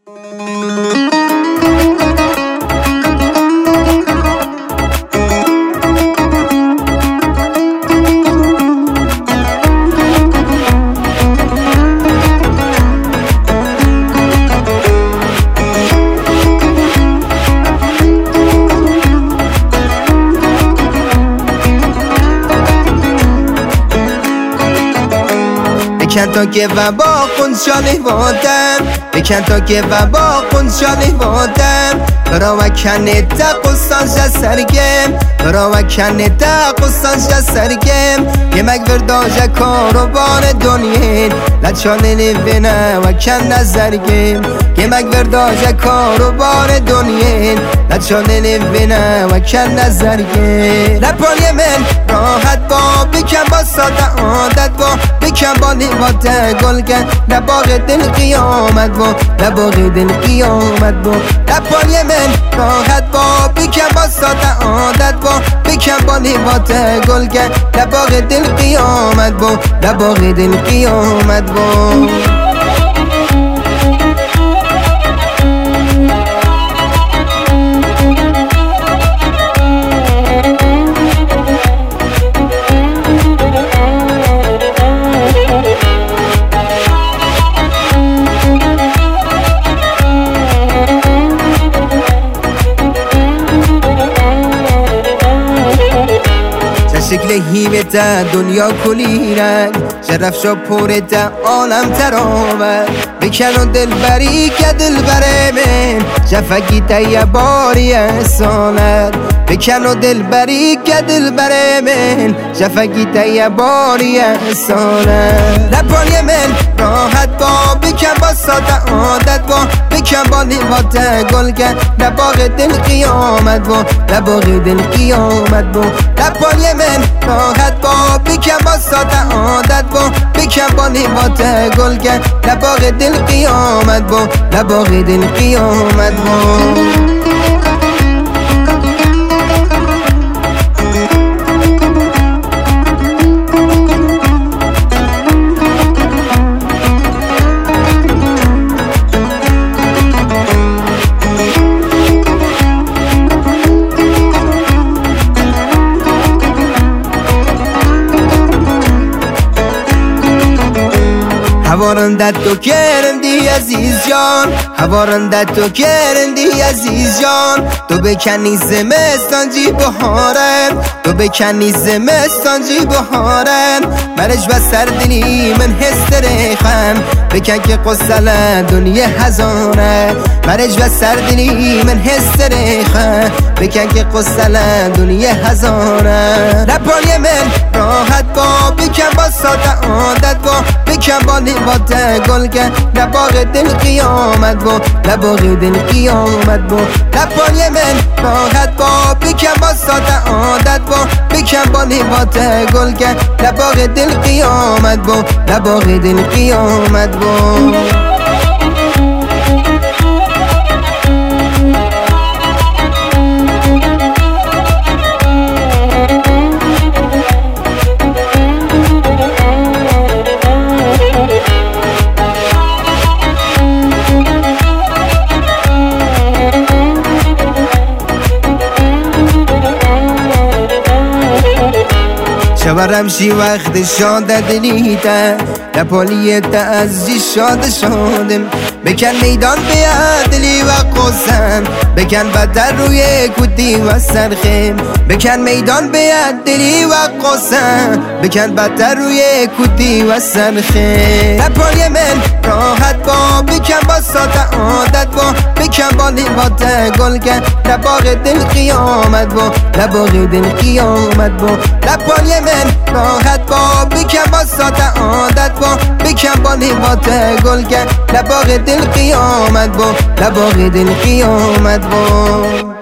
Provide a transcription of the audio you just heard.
بکن تا که وبا قنشالی وادم بکن تا که وبا قنشالی وادم برا وکنه تا قصانش سرگم برا وکنه تا قصانش سرگم یه مگور داجه کاروبان دنیین لچانه نبینه وکن نزرگم یه مگور داجه کاروبان دنیین لچانه نبینه وکن نزرگم لپای من راحت با بکن با ساده عادت با بکن با لیوات گل کن لباغ دل قیامت با لباغ دل قیامت با لپای من راحت با بکن با ساده عادت با بکن با لیوات گل کن لباغ دل قیامت با لباغ دل قیامت با شکل هیمتا دنیا کلی رنگ شرف شو پورتا عالم تراور بکن و دل بری که دل بره من شفقی تیه باری سالت بکن و دل بری که دل بره من شفقی تیه باری سالت لپای من راحت با بکن با ساده عادت با بکن با لیوات گل کن لباغ دل قیامت با لباغ دل قیامت با لپای من راحت با بکن با ساده عادت با بکن با لیوات گل کن لباغ دل قیامت با لباغ دل قیامت با هوارندت تو کرندی عزیز جان هوارندت تو کرندی عزیز جان تو بکنی زمستان جی بهارن تو بکنی زمستان جی بهارن مرج و سردلی من هستریخم بکن که قصلا دنیا هزاره مرج و سردلی من هستریخم بکن که قصلا دنیا هزاره لپای من راحت با بکن با ساده عادت با بکن با لیوات گل کن لباغ دل قیامت با لباغ دل قیامت با لپای من راحت با بکن با ساده عادت با بکن با لیوات گل کن لباغ دل قیامت با لباغ دل قیامت با شورم شی وقت شاده دلیته لپالیت از جی شاده شادم بکن میدان بیادلی و قسم بکن بدر روی کودی و سرخم بکن میدان بیادلی و قسم بکن بدر روی کودی و سرخم لپای من راحت با بکن با ساده عادت با بکن با لیوات گل کن لباغ دل قیامت با لباغ دل قیامت با لپای من راحت با بکن با ساده عادت با بکن با لیوات گل کن لباغ دل قیامت با لباغ دل قیامت با